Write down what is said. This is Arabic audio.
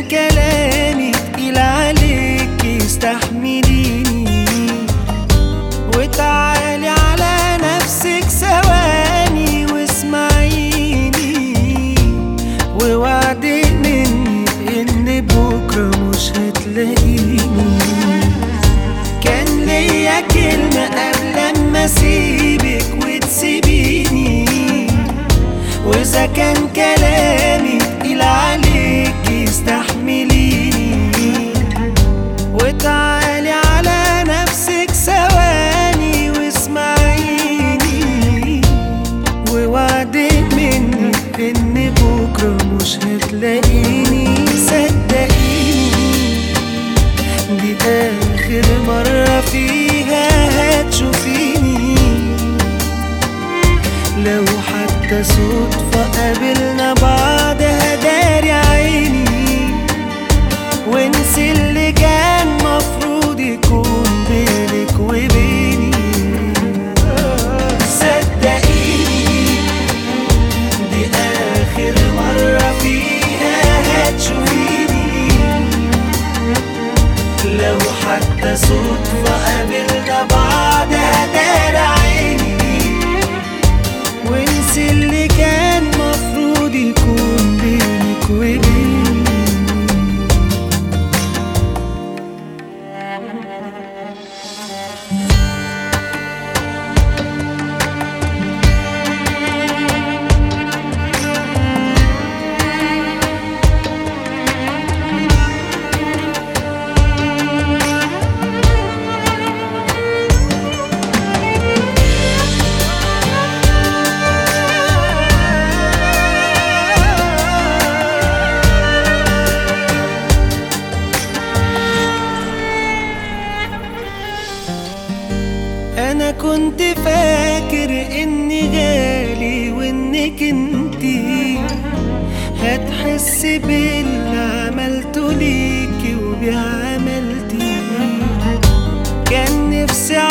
كلامي تقيل عليك استحمليني، وتعالي على نفسك ثواني واسمعيني، ووعدي مني ان بكرة مش هتلاقيني. كان ليا كلمة قبل ما اسيبك وتسيبيني، واذا كان كلامي تقيل عليك استحمليني، وتعالي على نفسك ثواني واسمعيني، ووعدي مني ان بكرة مش هتلاقيني. صدقيني دي آخر مرة فيها هتشوفيني، لو حتى صدفة قابلنا بعض هداري عيني، وانسي اللي كان مفروض يكون بينك وبيني. صدقيني دي آخر مرة فيها هتشوفيني، لو حتى صدفة قابلنا بعض هداري عيني، وانسي اللي كان مفروض يكون بينك وبيني. أنا كنت فاكر إني غالي وإنك انتي هتحس باللي عملته ليكي وبعملتي. كان نفسي